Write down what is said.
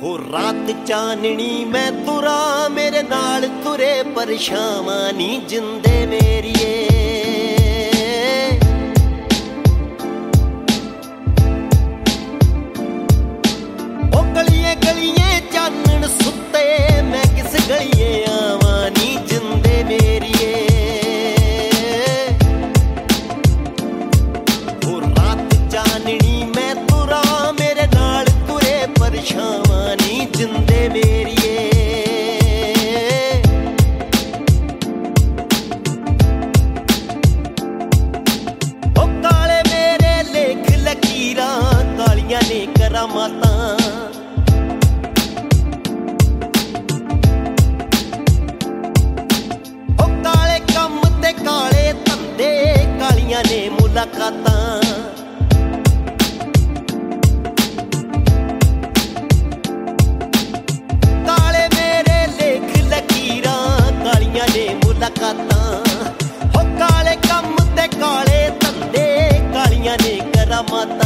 हो रात चाननी मैं तुरा मेरे नाल तुरे परछावां नी जिंदे मेरिए ओ गलिए गलिए चानन सुते मैं किस गलिए आवां नी जिंदे मेरिए हो रात चाननी मैं तुरा मेरे नाल तुरे परछावां जिंदे मेरिए ओ काले मेरे लेख लकीरां कालियां ने करामातां ओ काले कम ते काले धंधे कालियां ने मुलाकातां हो काले कम ते काले धंधे कालियां ने करामातां